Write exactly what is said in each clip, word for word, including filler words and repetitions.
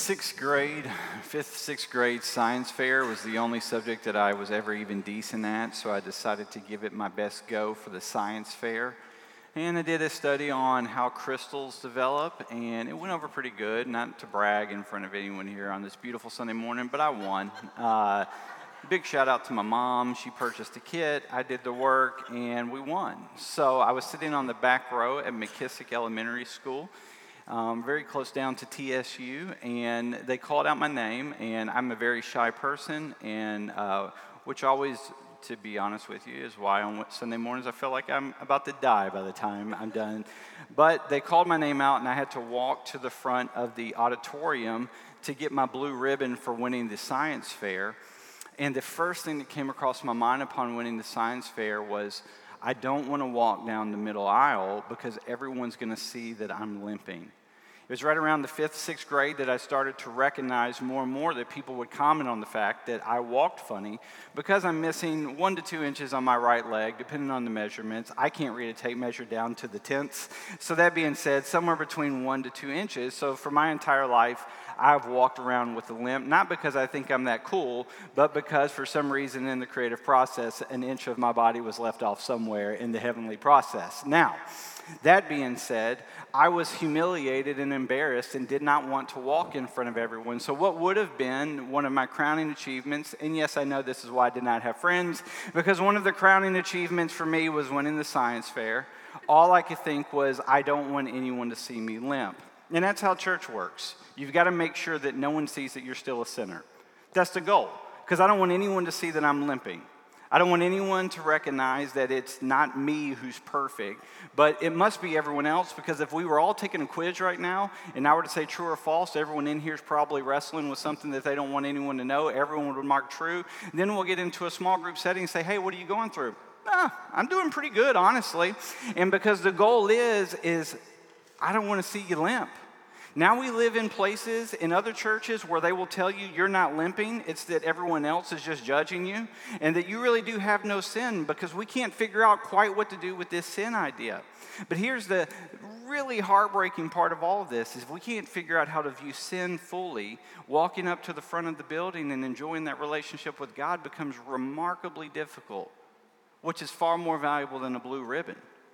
sixth grade, fifth, sixth grade science fair was the only subject that I was ever even decent at, so I decided to give it my best go for the science fair. And I did a study on how crystals develop, and it went over pretty good. Not to brag in front of anyone here on this beautiful Sunday morning, but I won. Uh, big shout out to my mom. She purchased a kit, I did the work, and we won. So I was sitting on the back row at McKissick Elementary School, Um, very close down to T S U, and they called out my name, and I'm a very shy person, and uh, which always, to be honest with you, is why on Sunday mornings I feel like I'm about to die by the time I'm done. But they called my name out, and I had to walk to the front of the auditorium to get my blue ribbon for winning the science fair. And the first thing that came across my mind upon winning the science fair was, I don't want to walk down the middle aisle because everyone's going to see that I'm limping. It was right around the fifth, sixth grade that I started to recognize more and more that people would comment on the fact that I walked funny because I'm missing one to two inches on my right leg, depending on the measurements. I can't read a tape measure down to the tenths. So that being said, somewhere between one to two inches. So for my entire life, I've walked around with a limp, not because I think I'm that cool, but because for some reason in the creative process, an inch of my body was left off somewhere in the heavenly process. Now, that being said, I was humiliated and embarrassed and did not want to walk in front of everyone. So what would have been one of my crowning achievements, and yes, I know this is why I did not have friends, because one of the crowning achievements for me was winning the science fair. All I could think was, I don't want anyone to see me limp. And that's how church works. You've got to make sure that no one sees that you're still a sinner. That's the goal, because I don't want anyone to see that I'm limping. I don't want anyone to recognize that it's not me who's perfect, but it must be everyone else, because if we were all taking a quiz right now and I were to say true or false, everyone in here is probably wrestling with something that they don't want anyone to know. Everyone would mark true. Then we'll get into a small group setting and say, hey, what are you going through? Ah, I'm doing pretty good, honestly. And because the goal is, is I don't want to see you limp. Now we live in places in other churches where they will tell you you're not limping. It's that everyone else is just judging you and that you really do have no sin, because we can't figure out quite what to do with this sin idea. But here's the really heartbreaking part of all of this is we can't figure out how to view sin fully. Walking up to the front of the building and enjoying that relationship with God becomes remarkably difficult, which is far more valuable than a blue ribbon.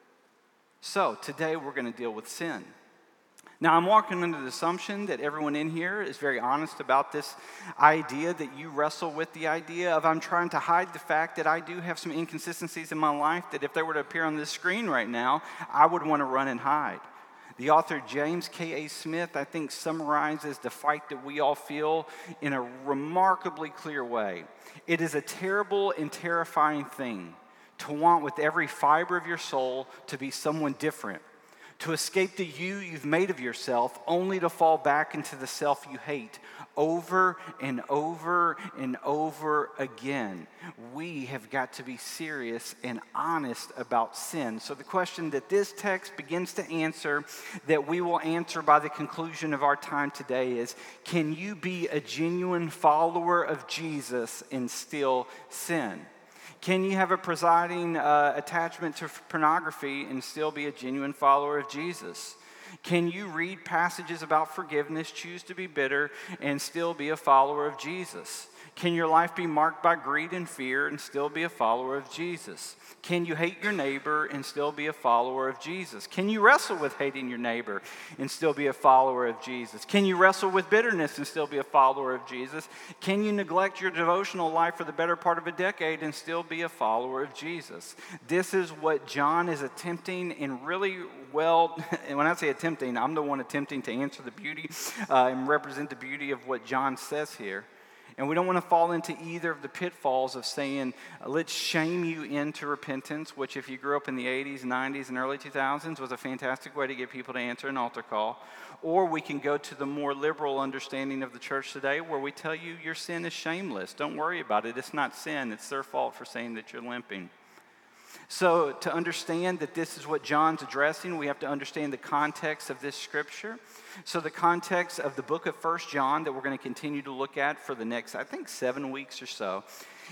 So today we're going to deal with sin. Now, I'm walking under the assumption that everyone in here is very honest about this idea, that you wrestle with the idea of I'm trying to hide the fact that I do have some inconsistencies in my life that if they were to appear on this screen right now, I would want to run and hide. The author James K A Smith, I think, summarizes the fight that we all feel in a remarkably clear way. It is a terrible and terrifying thing to want with every fiber of your soul to be someone different, to escape the you you've made of yourself, only to fall back into the self you hate over and over and over again. We have got to be serious and honest about sin. So the question that this text begins to answer, that we will answer by the conclusion of our time today, is, can you be a genuine follower of Jesus and still sin? Can you have a presiding uh, attachment to pornography and still be a genuine follower of Jesus? Can you read passages about forgiveness, choose to be bitter, and still be a follower of Jesus? Can your life be marked by greed and fear and still be a follower of Jesus? Can you hate your neighbor and still be a follower of Jesus? Can you wrestle with hating your neighbor and still be a follower of Jesus? Can you wrestle with bitterness and still be a follower of Jesus? Can you neglect your devotional life for the better part of a decade and still be a follower of Jesus? This is what John is attempting, and really well, and when I say attempting, I'm the one attempting to answer the beauty uh, and represent the beauty of what John says here. And we don't want to fall into either of the pitfalls of saying, let's shame you into repentance, which if you grew up in the eighties, nineties, and early two thousands was a fantastic way to get people to answer an altar call. Or we can go to the more liberal understanding of the church today where we tell you your sin is shameless. Don't worry about it. It's not sin. It's their fault for saying that you're limping. So to understand that this is what John's addressing, we have to understand the context of this scripture. So the context of the book of First John that we're going to continue to look at for the next, I think, seven weeks or so,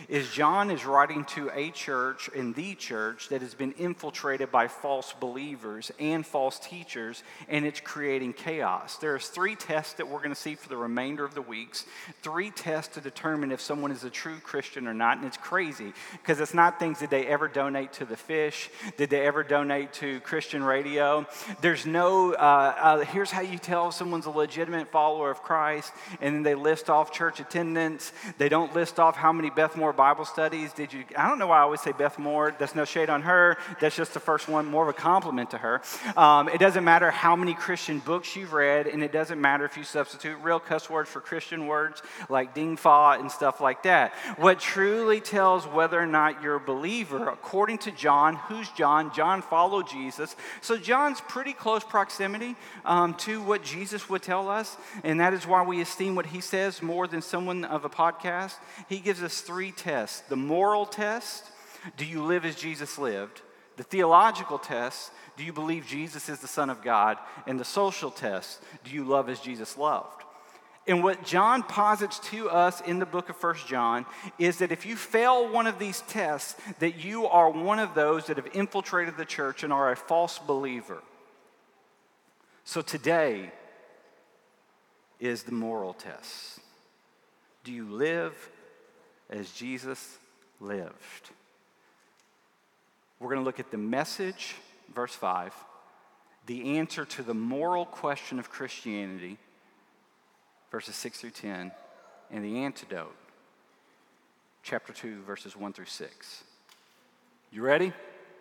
is John is writing to a church, in the church, that has been infiltrated by false believers and false teachers, and it's creating chaos. There's three tests that we're going to see for the remainder of the weeks, three tests to determine if someone is a true Christian or not, and it's crazy, because it's not things, did they ever donate to the fish? Did they ever donate to Christian radio? There's no, uh, uh, here's how you tell someone's a legitimate follower of Christ, and then they list off church attendance. They don't list off how many Beth Moore Bible studies did you. I don't know why I always say Beth Moore. That's no shade on her. That's just the first one, more of a compliment to her. Um, it doesn't matter how many Christian books you've read, and it doesn't matter if you substitute real cuss words for Christian words like ding fa and stuff like that. What truly tells whether or not you're a believer, according to John, who's John? John followed Jesus. So John's pretty close proximity um, to what Jesus would tell us, and that is why we esteem what he says more than someone of a podcast. He gives us three tests. The moral test, do you live as Jesus lived? The theological test, do you believe Jesus is the Son of God? And the social test, do you love as Jesus loved? And what John posits to us in the book of First John is that if you fail one of these tests, that you are one of those that have infiltrated the church and are a false believer. So today is the moral test. Do you live as Jesus lived? We're going to look at the message, verse five, the answer to the moral question of Christianity, verses six through ten, and the antidote, chapter two, verses one through six. You ready?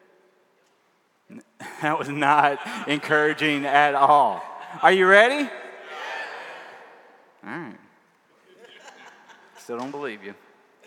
That was not encouraging at all. Are you ready? All right. Still don't believe you.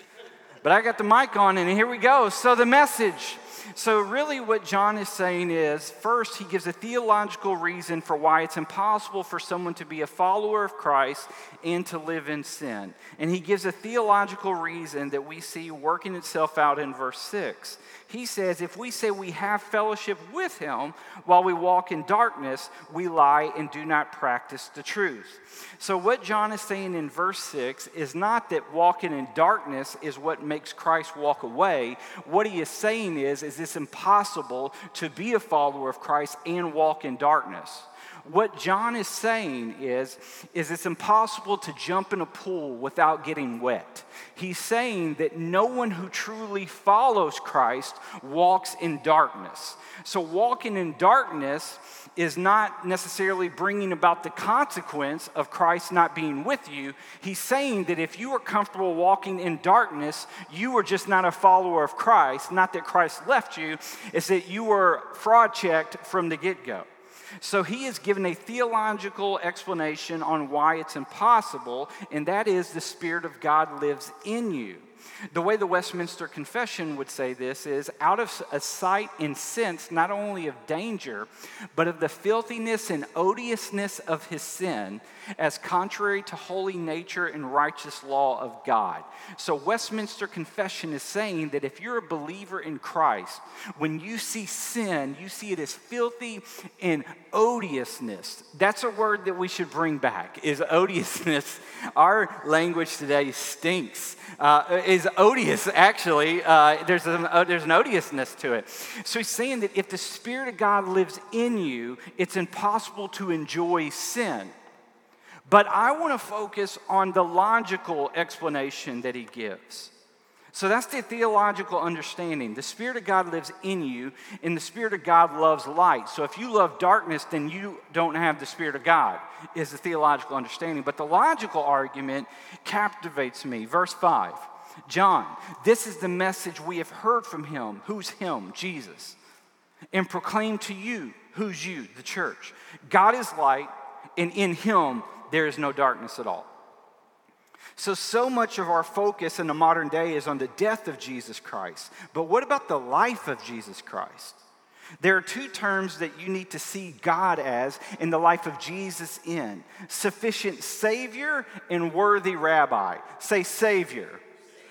But I got the mic on, and here we go. So the message. So really what John is saying is, first, he gives a theological reason for why it's impossible for someone to be a follower of Christ and to live in sin. And he gives a theological reason that we see working itself out in verse six. He says, if we say we have fellowship with him while we walk in darkness, we lie and do not practice the truth. So what John is saying in verse six is not that walking in darkness is what makes Christ walk away. What he is saying is, is it's impossible to be a follower of Christ and walk in darkness. What John is saying is, is it's impossible to jump in a pool without getting wet. He's saying that no one who truly follows Christ walks in darkness. So walking in darkness is not necessarily bringing about the consequence of Christ not being with you. He's saying that if you are comfortable walking in darkness, you are just not a follower of Christ. Not that Christ left you, it's that you were fraud checked from the get-go. So he has given a theological explanation on why it's impossible, and that is the Spirit of God lives in you. The way the Westminster Confession would say this is, out of a sight and sense not only of danger, but of the filthiness and odiousness of his sin, as contrary to holy nature and righteous law of God. So Westminster Confession is saying that if you're a believer in Christ, when you see sin, you see it as filthy and odiousness. That's a word that we should bring back, is odiousness. Our language today stinks. Uh, is odious, actually. Uh, there's, a, uh, there's an odiousness to it. So he's saying that if the Spirit of God lives in you, it's impossible to enjoy sin. But I want to focus on the logical explanation that he gives. So that's the theological understanding. The Spirit of God lives in you, and the Spirit of God loves light. So if you love darkness, then you don't have the Spirit of God, is the theological understanding. But the logical argument captivates me. Verse five, John, this is the message we have heard from him. Who's him? Jesus. And proclaim to you. Who's you? The church. God is light, and in him there is no darkness at all. So, so much of our focus in the modern day is on the death of Jesus Christ. But what about the life of Jesus Christ? There are two terms that you need to see God as in the life of Jesus in. Sufficient Savior and worthy Rabbi. Say Savior. Savior.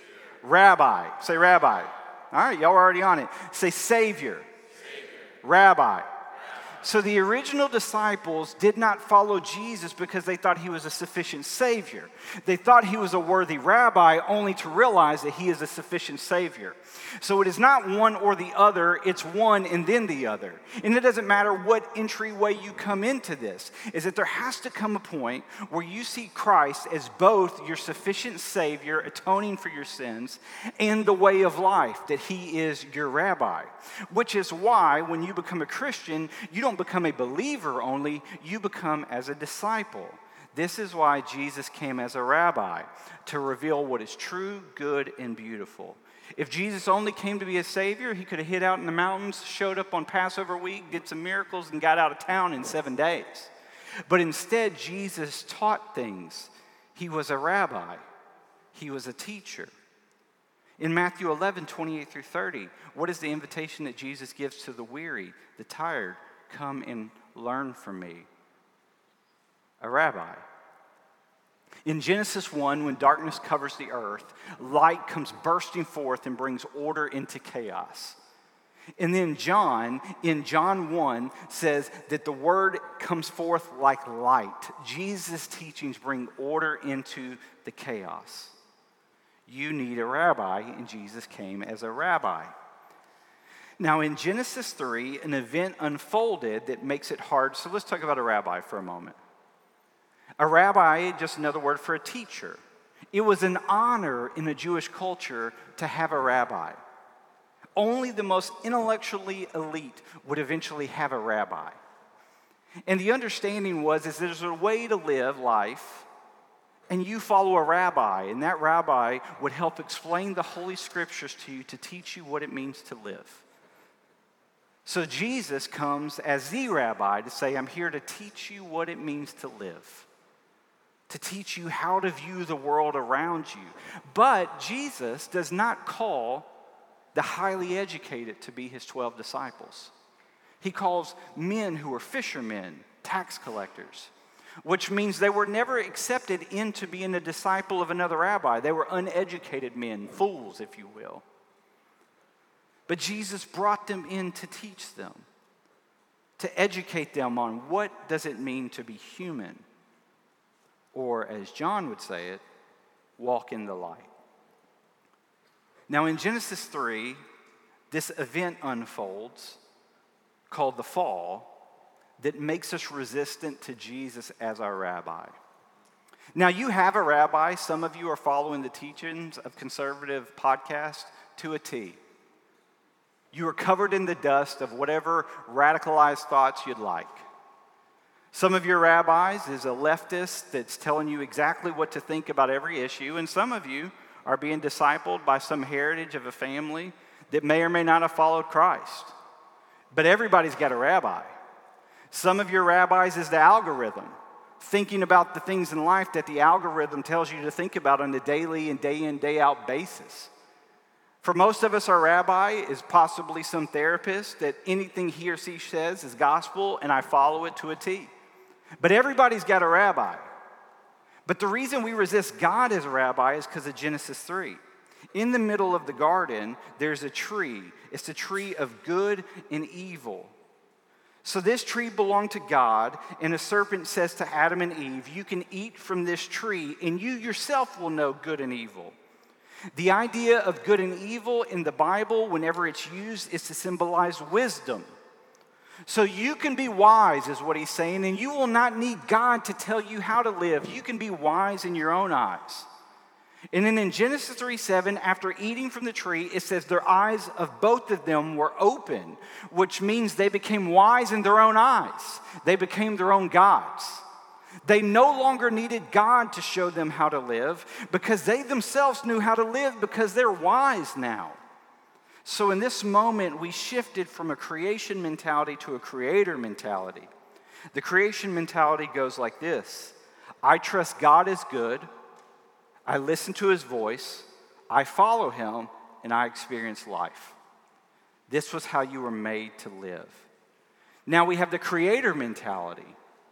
Rabbi. Say Rabbi. All right, y'all are already on it. Say Savior. Savior. Rabbi. Rabbi. So the original disciples did not follow Jesus because they thought he was a sufficient Savior. They thought he was a worthy rabbi, only to realize that he is a sufficient Savior. So it is not one or the other, it's one and then the other. And it doesn't matter what entryway you come into this, is that there has to come a point where you see Christ as both your sufficient Savior, atoning for your sins, and the way of life, that he is your rabbi. Which is why when you become a Christian, you don't become a believer only, you become as a disciple. This is why Jesus came as a rabbi, to reveal what is true, good, and beautiful. If Jesus only came to be a Savior, he could have hid out in the mountains, showed up on Passover week, did some miracles, and got out of town in seven days. But instead, Jesus taught things. He was a rabbi. He was a teacher. In Matthew eleven, twenty-eight through thirty, what is the invitation that Jesus gives to the weary, the tired? Come and learn from me, a rabbi. In Genesis one, when darkness covers the earth, light comes bursting forth and brings order into chaos. And then John, in John one, says that the word comes forth like light. Jesus' teachings bring order into the chaos. You need a rabbi, and Jesus came as a rabbi. Now, in Genesis three, an event unfolded that makes it hard. So let's talk about a rabbi for a moment. A rabbi, just another word for a teacher. It was an honor in the Jewish culture to have a rabbi. Only the most intellectually elite would eventually have a rabbi. And the understanding was is there's a way to live life, and you follow a rabbi, and that rabbi would help explain the Holy Scriptures to you to teach you what it means to live. So Jesus comes as the rabbi to say, I'm here to teach you what it means to live, to teach you how to view the world around you. But Jesus does not call the highly educated to be his twelve disciples. He calls men who are fishermen, tax collectors, which means they were never accepted into being a disciple of another rabbi. They were uneducated men, fools, if you will. But Jesus brought them in to teach them, to educate them on what does it mean to be human, or as John would say it, walk in the light. Now in Genesis three, this event unfolds called the fall that makes us resistant to Jesus as our rabbi. Now you have a rabbi. Some of you are following the teachings of Conservative Podcast to a T. You are covered in the dust of whatever radicalized thoughts you'd like. Some of your rabbis is a leftist that's telling you exactly what to think about every issue, and some of you are being discipled by some heritage of a family that may or may not have followed Christ. But everybody's got a rabbi. Some of your rabbis is the algorithm, thinking about the things in life that the algorithm tells you to think about on a daily and day in, day out basis. For most of us, our rabbi is possibly some therapist that anything he or she says is gospel, and I follow it to a T. But everybody's got a rabbi. But the reason we resist God as a rabbi is because of Genesis three. In the middle of the garden, there's a tree. It's the tree of good and evil. So this tree belonged to God, and the serpent says to Adam and Eve, you can eat from this tree, and you yourself will know good and evil. The idea of good and evil in the Bible, whenever it's used, is to symbolize wisdom. So you can be wise, is what he's saying, and you will not need God to tell you how to live. You can be wise in your own eyes. And then in Genesis three seven, after eating from the tree, it says their eyes of both of them were open, which means they became wise in their own eyes. They became their own gods. They no longer needed God to show them how to live because they themselves knew how to live because they're wise now. So in this moment, we shifted from a creation mentality to a creator mentality. The creation mentality goes like this. I trust God is good. I listen to his voice. I follow him, and I experience life. This was how you were made to live. Now we have the creator mentality.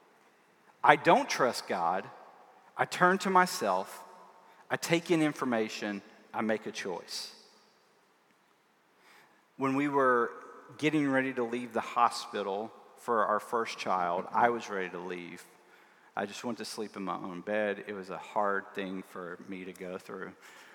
I don't trust God. I turn to myself. I take in information. I make a choice. When we were getting ready to leave the hospital for our first child, I was ready to leave. I just went to sleep in my own bed. It was a hard thing for me to go through.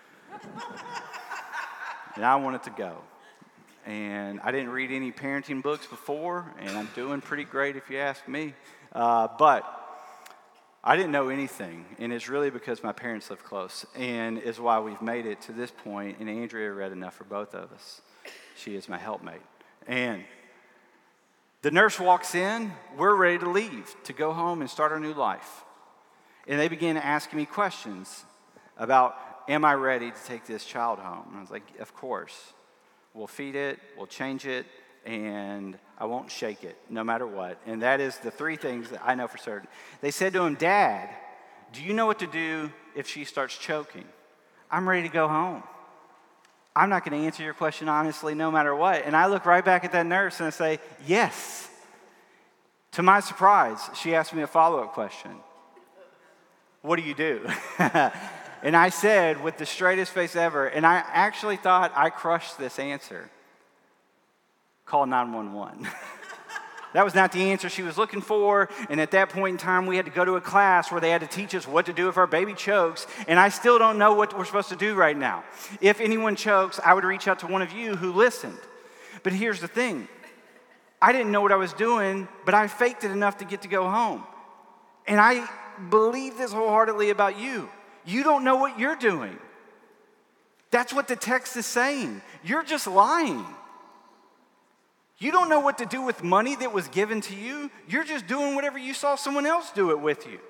And I wanted to go. And I didn't read any parenting books before, and I'm doing pretty great if you ask me. Uh, but I didn't know anything, and it's really because my parents live close, and is why we've made it to this point, and Andrea read enough for both of us. She is my helpmate. And the nurse walks in, we're ready to leave, to go home and start our new life. And they began asking me questions about, am I ready to take this child home? And I was like, of course. We'll feed it, we'll change it, and I won't shake it, no matter what. And that is the three things that I know for certain. They said to him, Dad, do you know what to do if she starts choking? I'm ready to go home. I'm not going to answer your question honestly, no matter what. And I look right back at that nurse and I say, yes. To my surprise, she asked me a follow-up question. What do you do? And I said, with the straightest face ever, and I actually thought I crushed this answer, call nine one one. That was not the answer she was looking for, and at that point in time, we had to go to a class where they had to teach us what to do if our baby chokes, and I still don't know what we're supposed to do right now. If anyone chokes, I would reach out to one of you who listened. But here's the thing. I didn't know what I was doing, but I faked it enough to get to go home. And I believe this wholeheartedly about you. You don't know what you're doing. That's what the text is saying. You're just lying. You don't know what to do with money that was given to you. You're just doing whatever you saw someone else do it with you.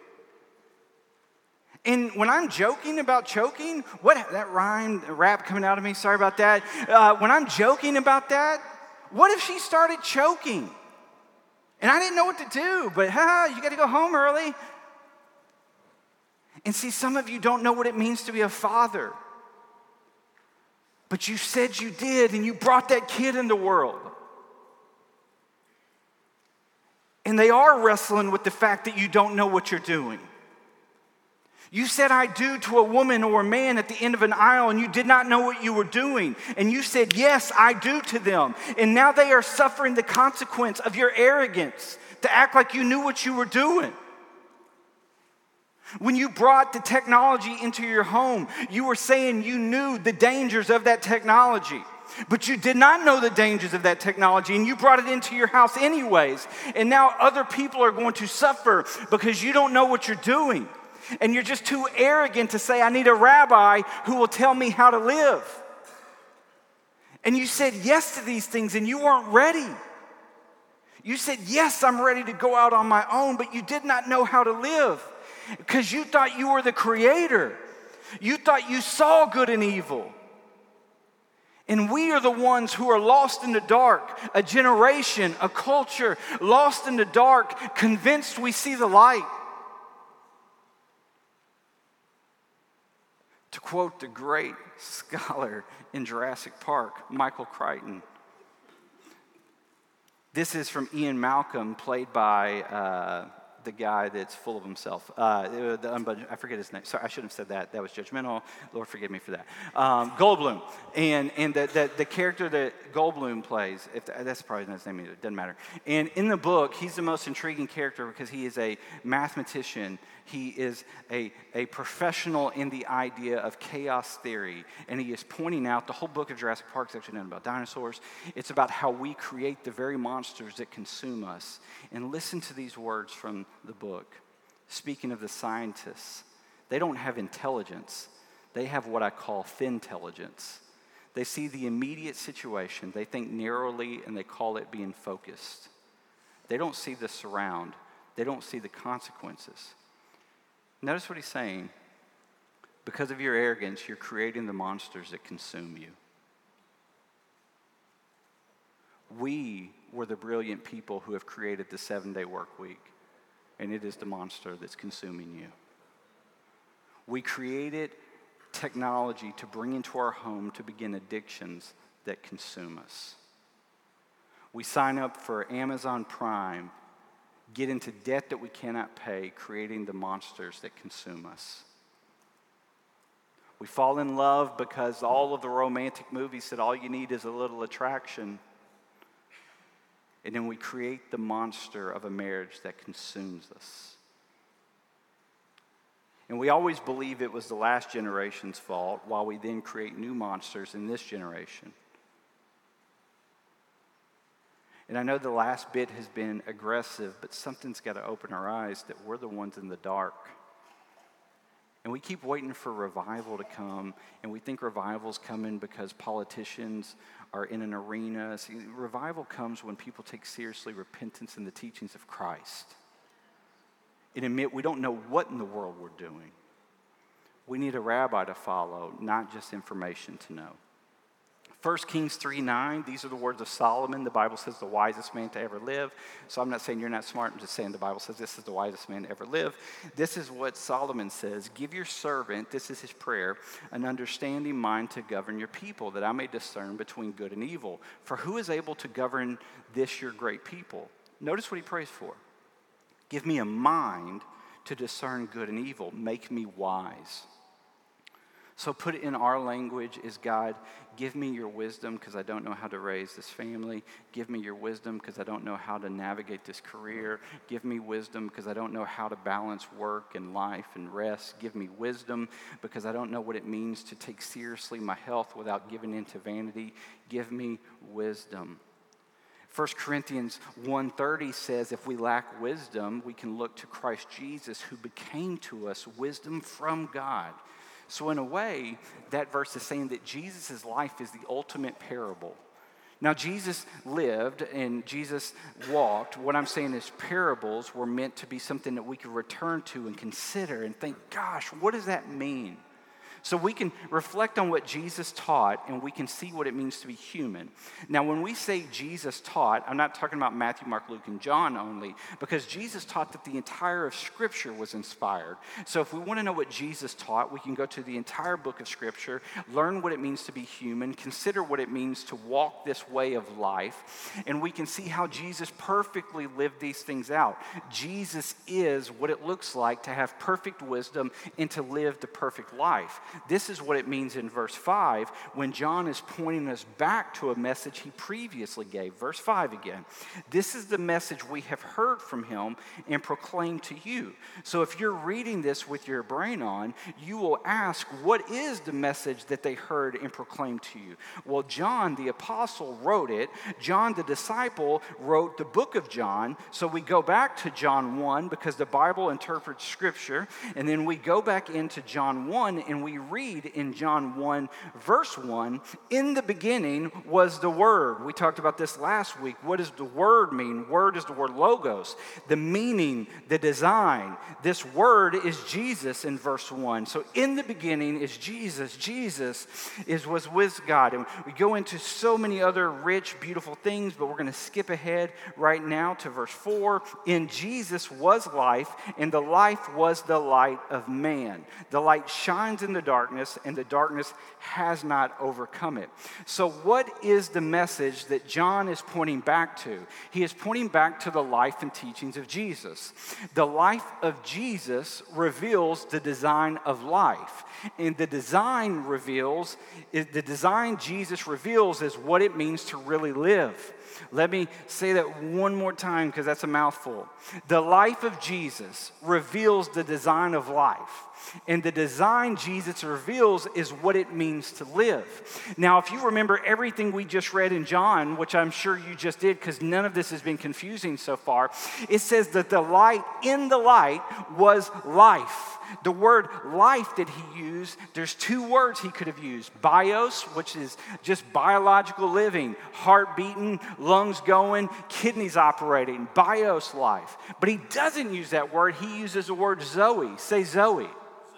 And when I'm joking about choking, what that rhyme, rap coming out of me, sorry about that. Uh, when I'm joking about that, what if she started choking? And I didn't know what to do, but ha, you got to go home early. And see, some of you don't know what it means to be a father. But you said you did, and you brought that kid in the world. And they are wrestling with the fact that you don't know what you're doing. You said I do to a woman or a man at the end of an aisle, and you did not know what you were doing. And you said, yes, I do to them. And now they are suffering the consequence of your arrogance to act like you knew what you were doing. When you brought the technology into your home, you were saying you knew the dangers of that technology. But you did not know the dangers of that technology, and you brought it into your house anyways. And now other people are going to suffer because you don't know what you're doing. And you're just too arrogant to say, I need a rabbi who will tell me how to live. And you said yes to these things, and you weren't ready. You said, yes, I'm ready to go out on my own, but you did not know how to live because you thought you were the creator. You thought you saw good and evil. And we are the ones who are lost in the dark, a generation, a culture, lost in the dark, convinced we see the light. To quote the great scholar in Jurassic Park, Michael Crichton, this is from Ian Malcolm, played by uh, the guy that's full of himself. Uh, the, I forget his name. Sorry, I shouldn't have said that. That was judgmental. Lord, forgive me for that. Um, Goldblum. And, and the, the, the character that Goldblum plays, if the, that's probably not his name either. It doesn't matter. And in the book, he's the most intriguing character because he is a mathematician. He is a, a professional in the idea of chaos theory. And he is pointing out, the whole book of Jurassic Park is actually not about dinosaurs. It's about how we create the very monsters that consume us. And listen to these words from the book. Speaking of the scientists, they don't have intelligence. They have what I call thin-telligence. They see the immediate situation. They think narrowly, and they call it being focused. They don't see the surround. They don't see the consequences. Notice what he's saying. Because of your arrogance, you're creating the monsters that consume you. We were the brilliant people who have created the seven-day work week, and it is the monster that's consuming you. We created technology to bring into our home to begin addictions that consume us. We sign up for Amazon Prime, get into debt that we cannot pay, creating the monsters that consume us. We fall in love because all of the romantic movies said all you need is a little attraction. And then we create the monster of a marriage that consumes us. And we always believe it was the last generation's fault, while we then create new monsters in this generation. And I know the last bit has been aggressive, but something's got to open our eyes that we're the ones in the dark. And we keep waiting for revival to come, and we think revival's coming because politicians are in an arena. See, revival comes when people take seriously repentance and the teachings of Christ and admit we don't know what in the world we're doing. We need a rabbi to follow, not just information to know. First Kings three nine, these are the words of Solomon. The Bible says the wisest man to ever live. So I'm not saying you're not smart. I'm just saying the Bible says this is the wisest man to ever live. This is what Solomon says. Give your servant, this is his prayer, an understanding mind to govern your people, that I may discern between good and evil. For who is able to govern this your great people? Notice what he prays for. Give me a mind to discern good and evil. Make me wise. So put it in our language is, God, give me your wisdom because I don't know how to raise this family. Give me your wisdom because I don't know how to navigate this career. Give me wisdom because I don't know how to balance work and life and rest. Give me wisdom because I don't know what it means to take seriously my health without giving in to vanity. Give me wisdom. First Corinthians one thirty says if we lack wisdom, we can look to Christ Jesus who became to us wisdom from God. So in a way, that verse is saying that Jesus' life is the ultimate parable. Now, Jesus lived and Jesus walked. What I'm saying is parables were meant to be something that we could return to and consider and think, gosh, what does that mean? So we can reflect on what Jesus taught and we can see what it means to be human. Now, when we say Jesus taught, I'm not talking about Matthew, Mark, Luke, and John only, because Jesus taught that the entire of Scripture was inspired. So if we want to know what Jesus taught, we can go to the entire book of Scripture, learn what it means to be human, consider what it means to walk this way of life, and we can see how Jesus perfectly lived these things out. Jesus is what it looks like to have perfect wisdom and to live the perfect life. This is what it means in verse five when John is pointing us back to a message he previously gave. Verse five again. This is the message we have heard from him and proclaimed to you. So if you're reading this with your brain on, you will ask, what is the message that they heard and proclaimed to you? Well, John the apostle wrote it. John the disciple wrote the book of John. So we go back to John one because the Bible interprets Scripture. And then we go back into John one and we read in John one, verse one, in the beginning was the Word. We talked about this last week. What does the Word mean? Word is the word logos. The meaning, the design. This Word is Jesus in verse one. So in the beginning is Jesus. Jesus is was with God. And we go into so many other rich, beautiful things, but we're going to skip ahead right now to verse four. In Jesus was life, and the life was the light of man. The light shines in the dark. darkness, and the darkness has not overcome it. So what is the message that John is pointing back to? He is pointing back to the life and teachings of Jesus. The life of Jesus reveals the design of life. And the design reveals, the design Jesus reveals is what it means to really live. Let me say that one more time because that's a mouthful. The life of Jesus reveals the design of life. And the design Jesus reveals is what it means to live. Now, if you remember everything we just read in John, which I'm sure you just did because none of this has been confusing so far, it says that the light in the light was life. The word life that he used, there's two words he could have used. Bios, which is just biological living, heart beating, lungs going, kidneys operating, bios life. But he doesn't use that word. He uses the word Zoe. Say Zoe.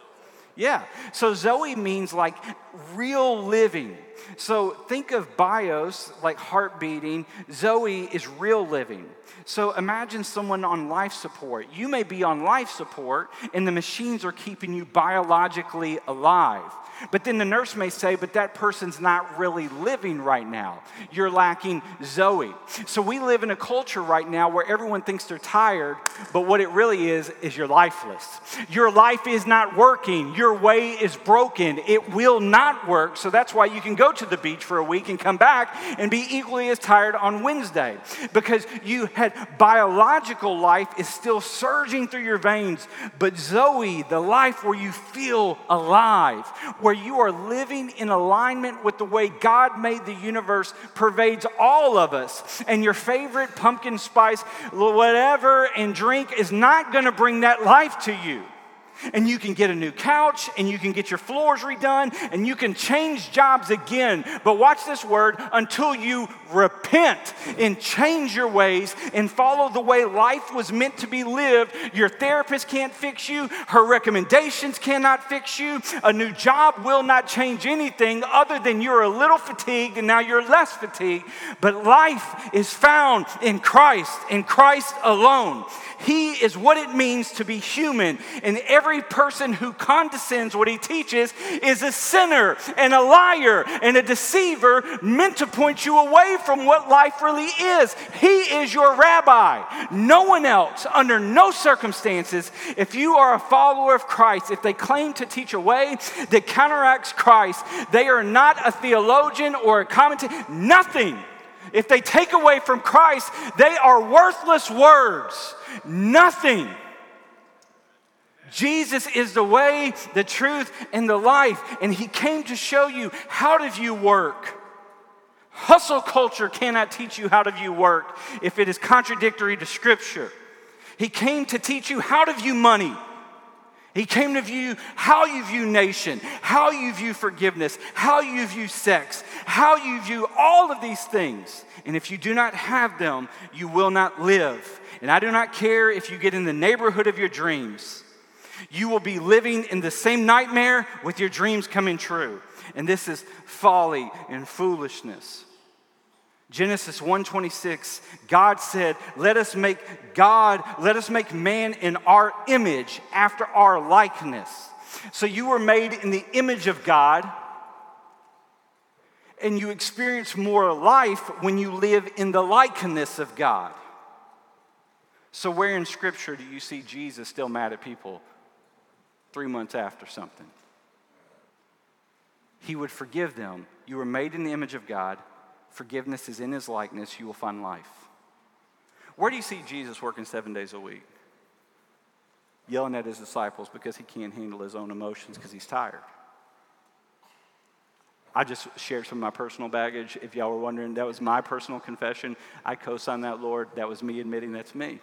Yeah, so Zoe means like real living. So think of bios, like heart beating. Zoe is real living. So imagine someone on life support. You may be on life support and the machines are keeping you biologically alive. But then the nurse may say, but that person's not really living right now. You're lacking Zoe. So we live in a culture right now where everyone thinks they're tired, but what it really is, is you're lifeless. Your life is not working. Your way is broken. It will not work. So that's why you can go go to the beach for a week and come back and be equally as tired on Wednesday, because you had biological life is still surging through your veins, but Zoe, the life where you feel alive, where you are living in alignment with the way God made the universe, pervades all of us. And your favorite pumpkin spice, whatever, and drink is not going to bring that life to you. And you can get a new couch, and you can get your floors redone, and you can change jobs again. But watch this word, until you repent and change your ways and follow the way life was meant to be lived. Your therapist can't fix you. Her recommendations cannot fix you. A new job will not change anything other than you're a little fatigued and now you're less fatigued. But life is found in Christ, in Christ alone. He is what it means to be human. And every person who condescends what he teaches is a sinner and a liar and a deceiver, meant to point you away from what life really is. He is your rabbi. No one else, under no circumstances. If you are a follower of Christ, if they claim to teach a way that counteracts Christ, they are not a theologian or a commentator. Nothing. If they take away from Christ, they are worthless words. Nothing. Jesus is the way, the truth, and the life. And he came to show you how to view work. Hustle culture cannot teach you how to view work if it is contradictory to Scripture. He came to teach you how to view money. He came to view how you view nation, how you view forgiveness, how you view sex, how you view all of these things. And if you do not have them, you will not live. And I do not care if you get in the neighborhood of your dreams. You will be living in the same nightmare with your dreams coming true. And this is folly and foolishness. Genesis one twenty-six, God said, let us make God, let us make man in our image, after our likeness. So you were made in the image of God, and you experience more life when you live in the likeness of God. So where in Scripture do you see Jesus still mad at people three months after something? He would forgive them. You were made in the image of God. Forgiveness is in his likeness. You will find life. Where do you see Jesus working seven days a week? Yelling at his disciples because he can't handle his own emotions because he's tired. I just shared some of my personal baggage. If y'all were wondering, that was my personal confession. I co-signed that, Lord. That was me admitting that's me.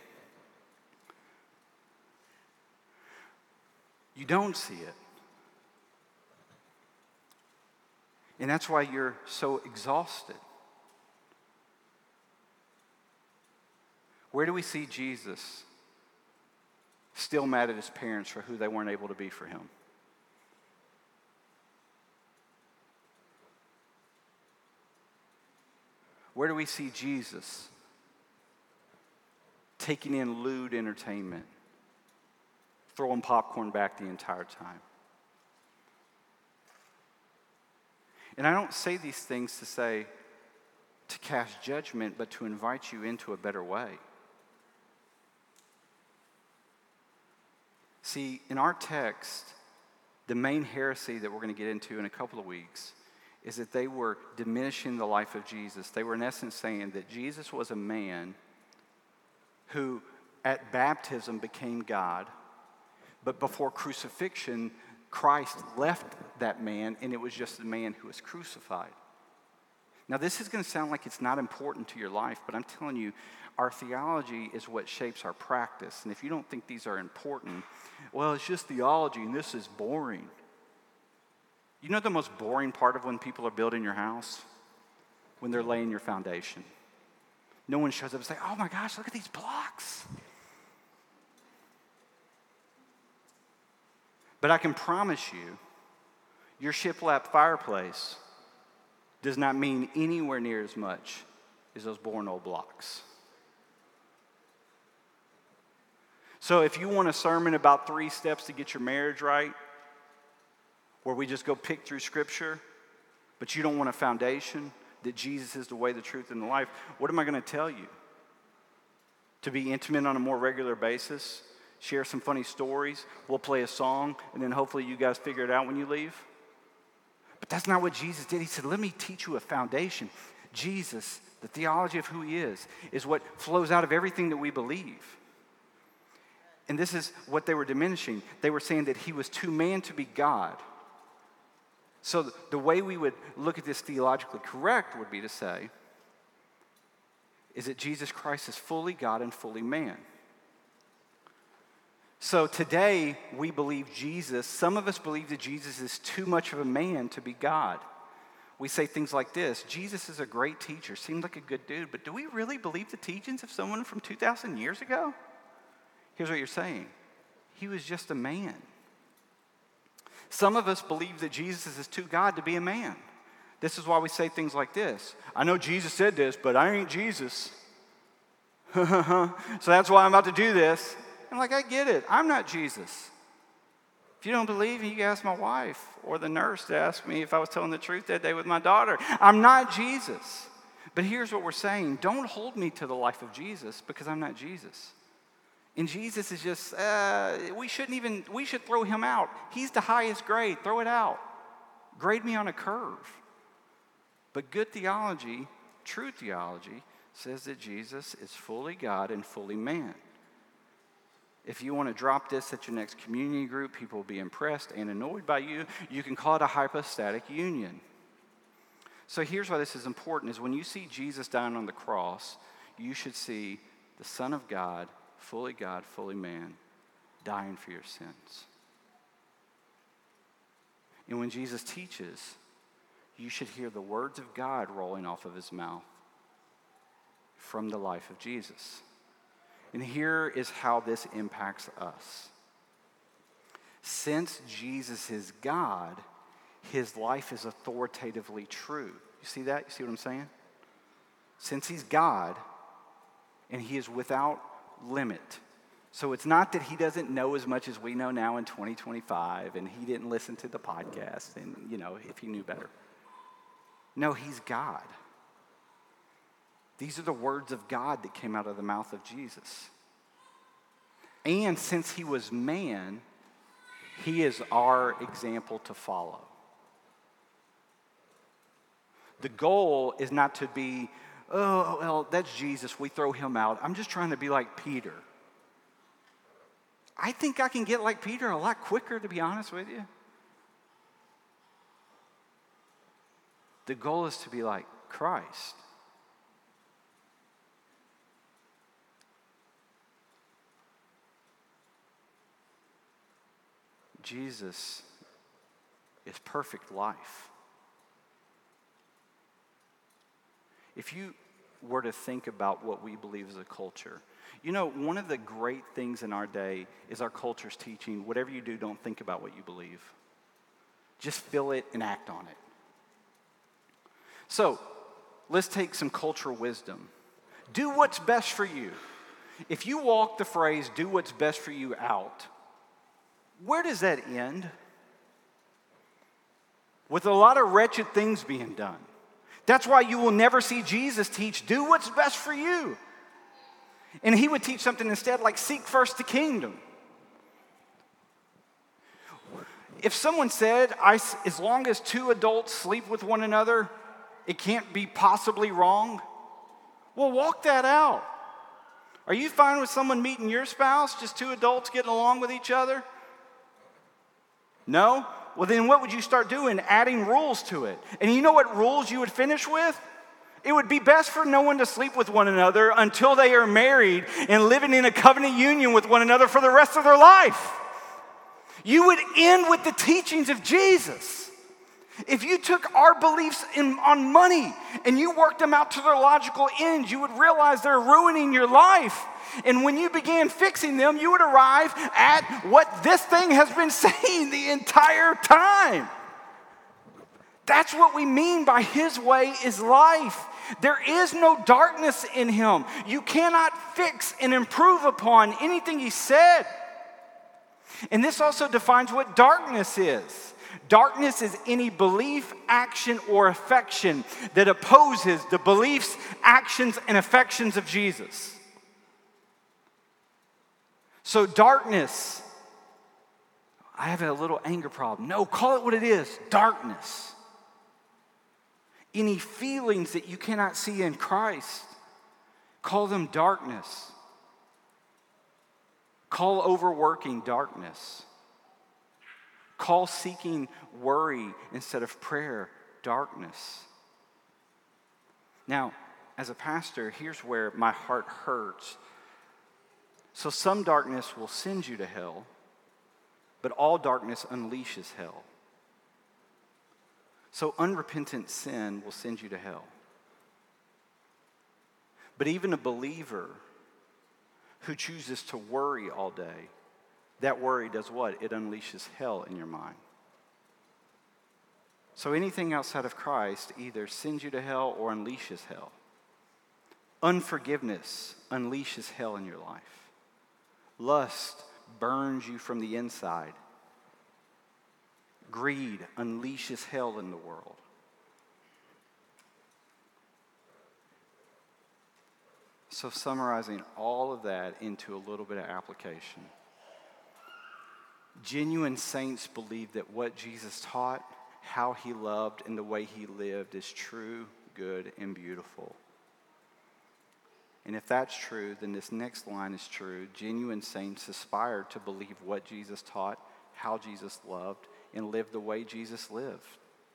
You don't see it. And that's why you're so exhausted. Where do we see Jesus still mad at his parents for who they weren't able to be for him? Where do we see Jesus taking in lewd entertainment, throwing popcorn back the entire time? And I don't say these things to say, to cast judgment, but to invite you into a better way. See, in our text, the main heresy that we're going to get into in a couple of weeks is that they were diminishing the life of Jesus. They were in essence saying that Jesus was a man who at baptism became God, but before crucifixion, Christ left that man, and it was just the man who was crucified. Now, this is going to sound like it's not important to your life, but I'm telling you, our theology is what shapes our practice. And if you don't think these are important, well, it's just theology, and this is boring. You know the most boring part of when people are building your house? When they're laying your foundation. No one shows up and says, oh my gosh, look at these blocks. But I can promise you, your shiplap fireplace does not mean anywhere near as much as those boring old blocks. So if you want a sermon about three steps to get your marriage right, where we just go pick through Scripture, but you don't want a foundation that Jesus is the way, the truth, and the life, what am I going to tell you? To be intimate on a more regular basis? Share some funny stories, we'll play a song, and then hopefully you guys figure it out when you leave? But that's not what Jesus did. He said, let me teach you a foundation. Jesus, the theology of who he is, is what flows out of everything that we believe. And this is what they were diminishing. They were saying that he was too man to be God. So the way we would look at this theologically correct would be to say, is that Jesus Christ is fully God and fully man. So today, we believe Jesus, some of us believe that Jesus is too much of a man to be God. We say things like this: Jesus is a great teacher, seems like a good dude, but do we really believe the teachings of someone from two thousand years ago? Here's what you're saying: he was just a man. Some of us believe that Jesus is too God to be a man. This is why we say things like this: I know Jesus said this, but I ain't Jesus. So that's why I'm about to do this. I'm like, I get it. I'm not Jesus. If you don't believe me, you can ask my wife or the nurse to ask me if I was telling the truth that day with my daughter. I'm not Jesus. But here's what we're saying: don't hold me to the life of Jesus, because I'm not Jesus. And Jesus is just, uh, we shouldn't even, we should throw him out. He's the highest grade. Throw it out. Grade me on a curve. But good theology, true theology, says that Jesus is fully God and fully man. If you want to drop this at your next community group, people will be impressed and annoyed by you. You can call it a hypostatic union. So here's why this is important: is when you see Jesus dying on the cross, you should see the Son of God, fully God, fully man, dying for your sins. And when Jesus teaches, you should hear the words of God rolling off of his mouth from the life of Jesus. And here is how this impacts us. Since Jesus is God, his life is authoritatively true. You see that? You see what I'm saying? Since he's God, and he is without limit. So it's not that he doesn't know as much as we know now in twenty twenty-five, and he didn't listen to the podcast, and, you know, if he knew better. No, he's God. These are the words of God that came out of the mouth of Jesus. And since he was man, he is our example to follow. The goal is not to be, oh, well, that's Jesus, we throw him out. I'm just trying to be like Peter. I think I can get like Peter a lot quicker, to be honest with you. The goal is to be like Christ. Jesus is perfect life. If you were to think about what we believe as a culture, you know, one of the great things in our day is our culture's teaching, whatever you do, don't think about what you believe. Just feel it and act on it. So, let's take some cultural wisdom. Do what's best for you. If you walk the phrase, do what's best for you out, where does that end? With a lot of wretched things being done. That's why you will never see Jesus teach, do what's best for you. And he would teach something instead like, seek first the kingdom. If someone said, I, as long as two adults sleep with one another, it can't be possibly wrong, well, walk that out. Are you fine with someone meeting your spouse, just two adults getting along with each other? No? Well, then what would you start doing? Adding rules to it. And you know what rules you would finish with? It would be best for no one to sleep with one another until they are married and living in a covenant union with one another for the rest of their life. You would end with the teachings of Jesus. If you took our beliefs in, on money and you worked them out to their logical end, you would realize they're ruining your life. And when you began fixing them, you would arrive at what this thing has been saying the entire time. That's what we mean by his way is life. There is no darkness in him. You cannot fix and improve upon anything he said. And this also defines what darkness is. Darkness is any belief, action, or affection that opposes the beliefs, actions, and affections of Jesus. So darkness, I have a little anger problem. No, call it what it is, darkness. any feelings that you cannot see in Christ, call them darkness. Call overworking darkness. Call seeking worry instead of prayer darkness. Now, as a pastor, here's where my heart hurts. So some darkness will send you to hell, but all darkness unleashes hell. So unrepentant sin will send you to hell. But even a believer who chooses to worry all day, that worry does what? It unleashes hell in your mind. So anything outside of Christ either sends you to hell or unleashes hell. Unforgiveness unleashes hell in your life. Lust burns you from the inside. Greed unleashes hell in the world. So summarizing all of that into a little bit of application. Genuine saints believe that what Jesus taught, how he loved, and the way he lived is true, good, and beautiful. And if that's true, then this next line is true. Genuine saints aspire to believe what Jesus taught, how Jesus loved, and live the way Jesus lived.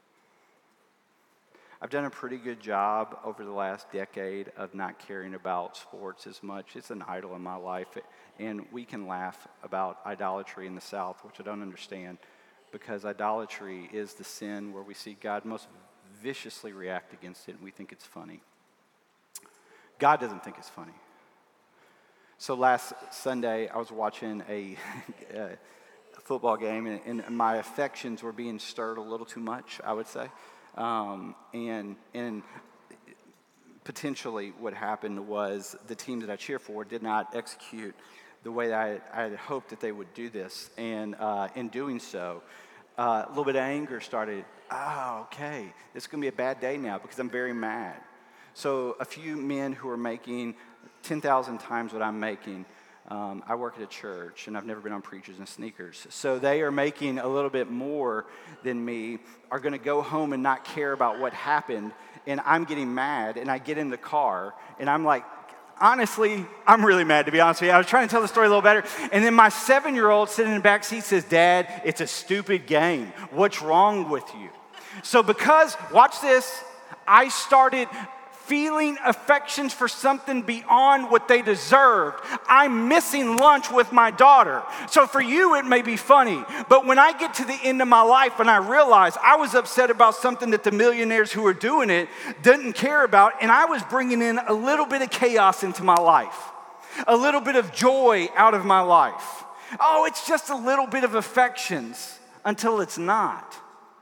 I've done a pretty good job over the last decade of not caring about sports as much. It's an idol in my life, and we can laugh about idolatry in the South, which I don't understand, because idolatry is the sin where we see God most viciously react against it, and we think it's funny. God doesn't think it's funny. So last Sunday, I was watching a, a football game, and, and my affections were being stirred a little too much, I would say. Um, and and potentially what happened was the team that I cheer for did not execute the way that I, I had hoped that they would do this. And uh, in doing so, uh, a little bit of anger started. Oh, okay, this is going to be a bad day now because I'm very mad. So a few men who are making ten thousand times what I'm making, um, I work at a church, and I've never been on Preachers and Sneakers. So they are making a little bit more than me, are going to go home and not care about what happened, and I'm getting mad, and I get in the car, and I'm like, honestly, I'm really mad, to be honest with you. I was trying to tell the story a little better, and then my seven-year-old sitting in the back seat says, Dad, it's a stupid game. What's wrong with you? So because, watch this, I started feeling affections for something beyond what they deserved. I'm missing lunch with my daughter. So for you, it may be funny, but when I get to the end of my life and I realize I was upset about something that the millionaires who were doing it didn't care about, and I was bringing in a little bit of chaos into my life, a little bit of joy out of my life. Oh, it's just a little bit of affections until it's not.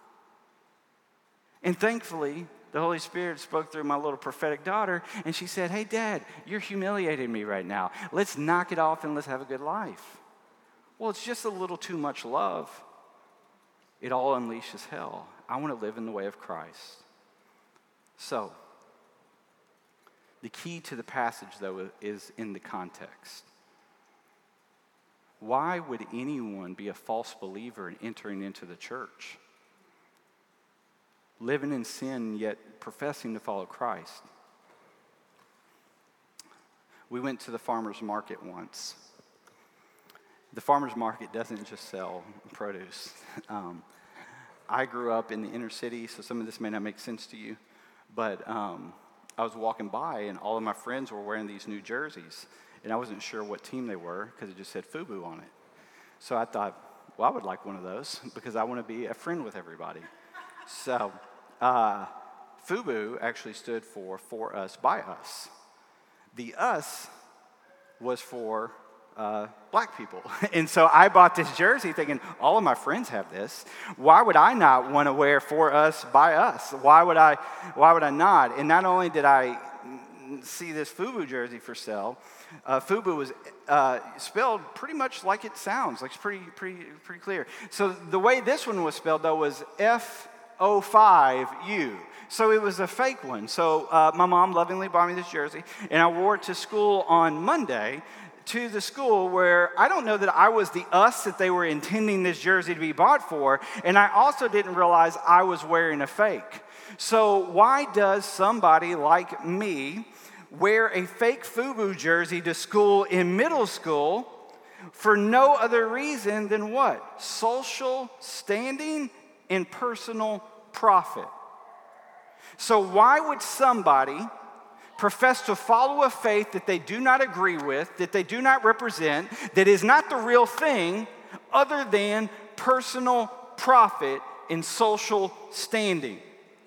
And thankfully, the Holy Spirit spoke through my little prophetic daughter, and she said, hey, Dad, you're humiliating me right now. Let's knock it off and let's have a good life. Well, it's just a little too much love. It all unleashes hell. I want to live in the way of Christ. So, the key to the passage, though, is in the context. Why would anyone be a false believer in entering into the church? Living in sin, yet professing to follow Christ. We went to the farmer's market once. The farmer's market doesn't just sell produce. Um, I grew up in the inner city, so some of this may not make sense to you, but um, I was walking by, and all of my friends were wearing these new jerseys, and I wasn't sure what team they were because it just said FUBU on it. So I thought, well, I would like one of those because I want to be a friend with everybody. So, uh, FUBU actually stood for For Us, By Us. The us was for uh, black people. And so I bought this jersey thinking, all of my friends have this. Why would I not want to wear For Us, By Us? Why would I, why would I not? And not only did I see this FUBU jersey for sale, uh, FUBU was uh, spelled pretty much like it sounds, like it's pretty, pretty, pretty clear. So the way this one was spelled, though, was F oh five U. So it was a fake one. So uh, my mom lovingly bought me this jersey, and I wore it to school on Monday to the school where I don't know that I was the us that they were intending this jersey to be bought for, and I also didn't realize I was wearing a fake. So why does somebody like me wear a fake FUBU jersey to school in middle school for no other reason than what? Social standing and personal profit. So why would somebody profess to follow a faith that they do not agree with, that they do not represent, that is not the real thing, other than personal profit and social standing?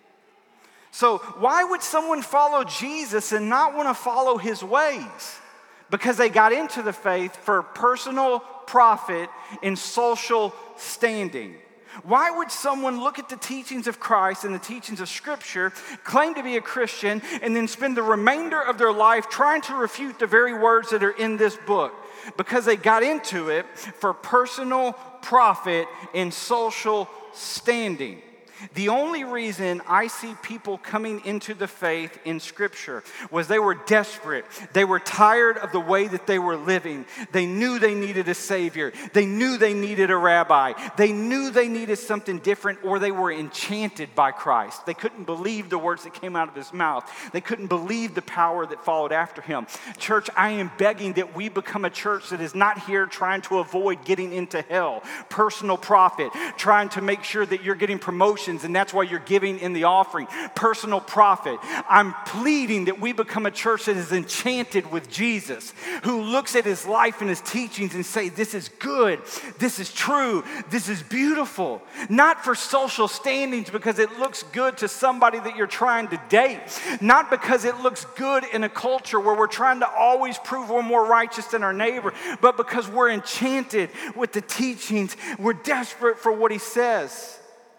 So why would someone follow Jesus and not want to follow his ways? Because they got into the faith for personal profit and social standing. Why would someone look at the teachings of Christ and the teachings of Scripture, claim to be a Christian, and then spend the remainder of their life trying to refute the very words that are in this book? Because they got into it for personal profit and social standing. The only reason I see people coming into the faith in Scripture was they were desperate. They were tired of the way that they were living. They knew they needed a Savior. They knew they needed a rabbi. They knew they needed something different, or they were enchanted by Christ. They couldn't believe the words that came out of his mouth. They couldn't believe the power that followed after him. Church, I am begging that we become a church that is not here trying to avoid getting into hell, personal profit, trying to make sure that you're getting promotion, and that's why you're giving in the offering. Personal profit. I'm pleading that we become a church that is enchanted with Jesus, who looks at his life and his teachings and say, this is good, this is true, this is beautiful. Not for social standings because it looks good to somebody that you're trying to date. Not because it looks good in a culture where we're trying to always prove we're more righteous than our neighbor, but because we're enchanted with the teachings. We're desperate for what he says.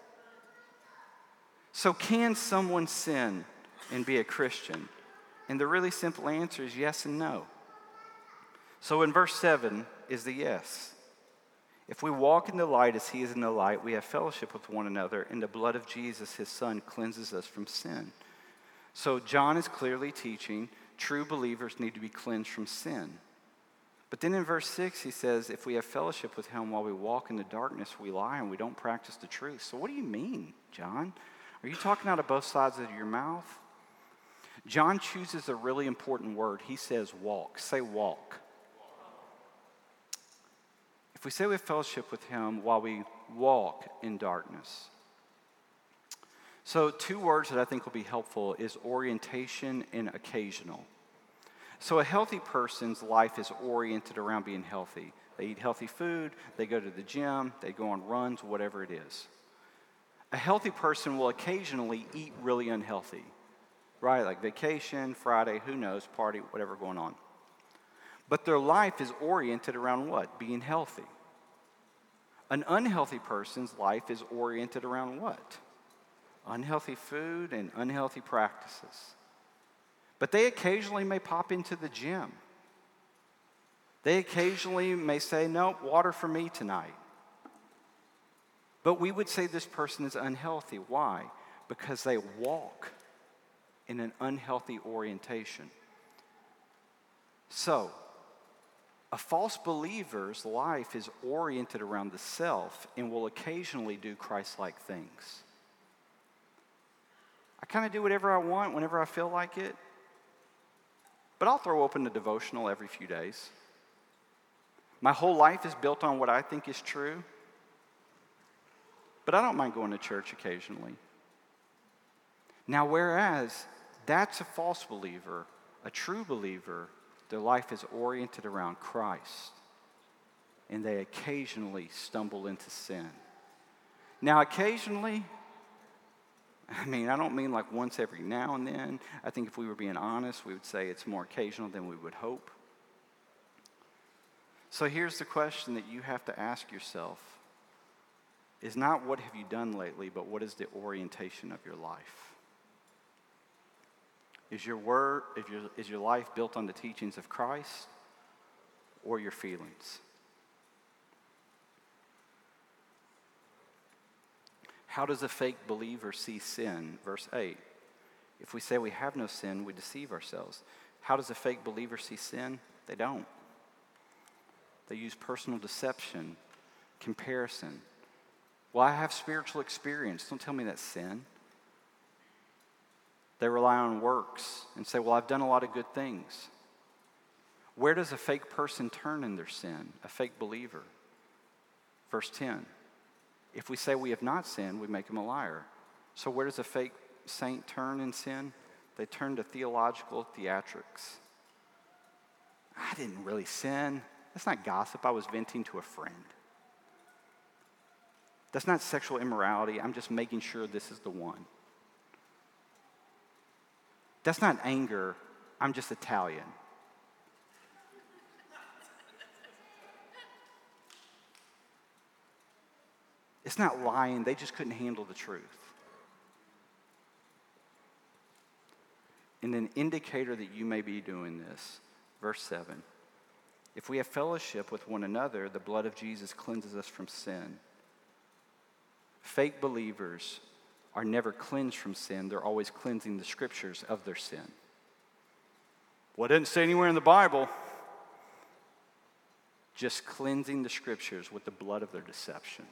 So can someone sin and be a Christian? And the really simple answer is yes and no. So in verse seven is the yes. If we walk in the light as he is in the light, we have fellowship with one another, and the blood of Jesus, his son, cleanses us from sin. So John is clearly teaching true believers need to be cleansed from sin. But then in verse six, he says, if we have fellowship with him while we walk in the darkness, we lie and we don't practice the truth. So what do you mean, John? Are you talking out of both sides of your mouth? John chooses a really important word. He says walk. Say walk. If we say we have fellowship with him while we walk in darkness. So two words that I think will be helpful is orientation and occasional. So a healthy person's life is oriented around being healthy. They eat healthy food, they go to the gym, they go on runs, whatever it is. A healthy person will occasionally eat really unhealthy, right? Like vacation, Friday, who knows, party, whatever going on. But their life is oriented around what? Being healthy. An unhealthy person's life is oriented around what? Unhealthy food and unhealthy practices. But they occasionally may pop into the gym. They occasionally may say, no, water for me tonight. But we would say this person is unhealthy. Why? Because they walk in an unhealthy orientation. So, a false believer's life is oriented around the self and will occasionally do Christ-like things. I kind of do whatever I want whenever I feel like it, but I'll throw open the devotional every few days. My whole life is built on what I think is true. But I don't mind going to church occasionally. Now, whereas that's a false believer, a true believer, their life is oriented around Christ, and they occasionally stumble into sin. Now, occasionally, I mean, I don't mean like once every now and then. I think if we were being honest, we would say it's more occasional than we would hope. So here's the question that you have to ask yourself. Is not what have you done lately, but what is the orientation of your life? Is your word, is your, is your life built on the teachings of Christ or your feelings? How does a fake believer see sin? Verse eight. If we say we have no sin, we deceive ourselves. How does a fake believer see sin? They don't. They use personal deception, comparison. Well, I have spiritual experience. Don't tell me that's sin. They rely on works and say, well, I've done a lot of good things. Where does a fake person turn in their sin? A fake believer. Verse ten. If we say we have not sinned, we make him a liar. So where does a fake saint turn in sin? They turn to theological theatrics. I didn't really sin. That's not gossip. I was venting to a friend. That's not sexual immorality. I'm just making sure this is the one. That's not anger. I'm just Italian. It's not lying. They just couldn't handle the truth. And an indicator that you may be doing this, verse seven. If we have fellowship with one another, the blood of Jesus cleanses us from sin. Fake believers are never cleansed from sin. They're always cleansing the scriptures of their sin. Well, it didn't say anywhere in the Bible. Just cleansing the scriptures with the blood of their deception.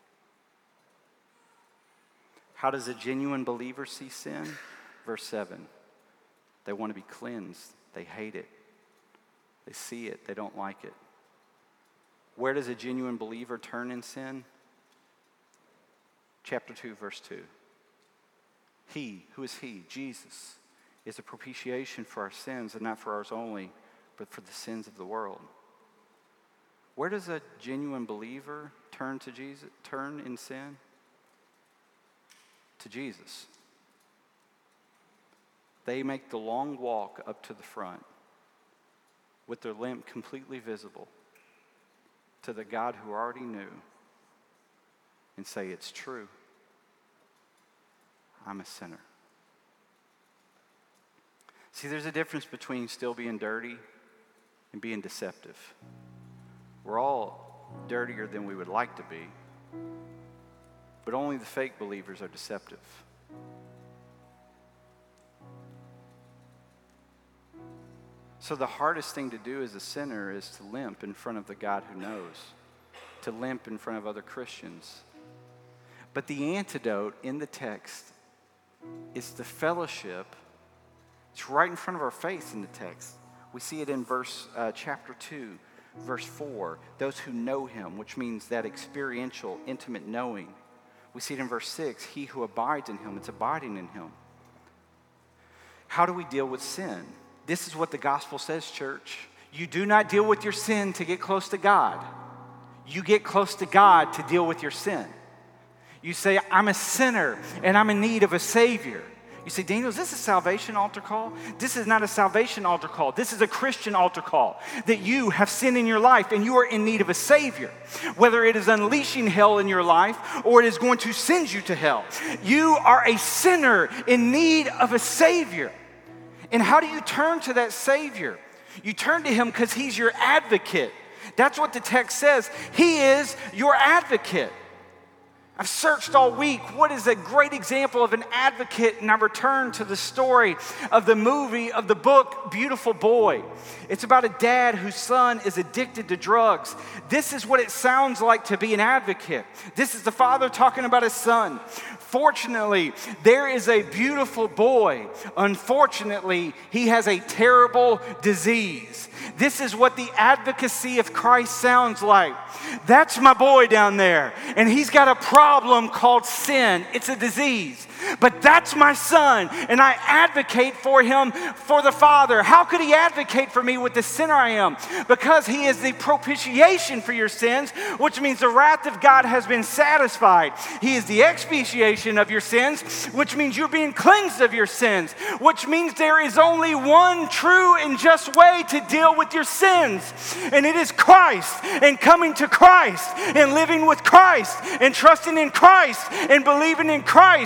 How does a genuine believer see sin? Verse seven. They want to be cleansed. They hate it. They see it. They don't like it. Where does a genuine believer turn in sin? Chapter two, verse two. He, who is he? Jesus, is a propitiation for our sins, and not for ours only, but for the sins of the world. Where does a genuine believer turn to Jesus, turn in sin? To Jesus. They make the long walk up to the front with their limp completely visible to the God who already knew and say, it's true. I'm a sinner. See, there's a difference between still being dirty and being deceptive. We're all dirtier than we would like to be, but only the fake believers are deceptive. So the hardest thing to do as a sinner is to limp in front of the God who knows, to limp in front of other Christians. But the antidote in the text is the fellowship. It's right in front of our face in the text. We see it in verse uh, chapter two, verse four. Those who know him, which means that experiential, intimate knowing. We see it in verse six. He who abides in him, it's abiding in him. How do we deal with sin? This is what the gospel says, church. You do not deal with your sin to get close to God. You get close to God to deal with your sin. You say, I'm a sinner and I'm in need of a Savior. You say, Daniel, is this a salvation altar call? This is not a salvation altar call. This is a Christian altar call. That you have sin in your life and you are in need of a Savior. Whether it is unleashing hell in your life or it is going to send you to hell. You are a sinner in need of a Savior. And how do you turn to that Savior? You turn to him because he's your advocate. That's what the text says. He is your advocate. I've searched all week. What is a great example of an advocate? And I return to the story of the movie, of the book, Beautiful Boy. It's about a dad whose son is addicted to drugs. This is what it sounds like to be an advocate. This is the father talking about his son. Fortunately, there is a beautiful boy. Unfortunately, he has a terrible disease. This is what the advocacy of Christ sounds like. That's my boy down there, and he's got a problem called sin. It's a disease. But that's my son, and I advocate for him for the Father. How could he advocate for me with the sinner I am? Because he is the propitiation for your sins, which means the wrath of God has been satisfied. He is the expiation of your sins, which means you're being cleansed of your sins, which means there is only one true and just way to deal with your sins, and it is Christ, and coming to Christ, and living with Christ, and trusting in Christ, and believing in Christ.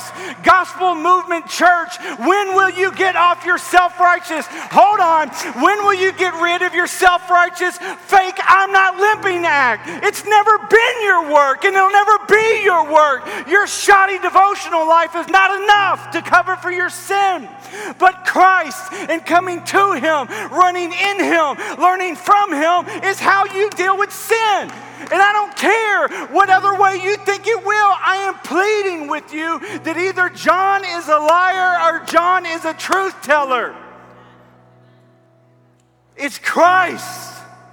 Gospel Movement Church, when will you get off your self-righteous? Hold on. When will you get rid of your self-righteous, fake, I'm not limping act? It's never been your work, and it'll never be your work. Your shoddy devotional life is not enough to cover for your sin. But Christ and coming to Him, running in Him, learning from Him is how you deal with sin. And I don't care what other way you think it will. I am pleading with you that either John is a liar or John is a truth teller. It's Christ.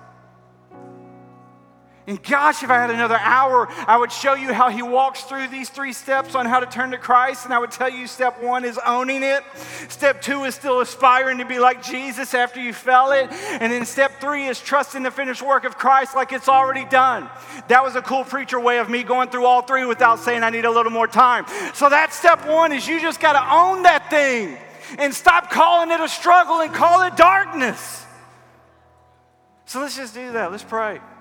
And gosh, if I had another hour, I would show you how he walks through these three steps on how to turn to Christ. And I would tell you step one is owning it. Step two is still aspiring to be like Jesus after you fell it. And then step three is trusting the finished work of Christ like it's already done. That was a cool preacher way of me going through all three without saying I need a little more time. So that's step one, is you just got to own that thing and stop calling it a struggle and call it darkness. So let's just do that. Let's pray.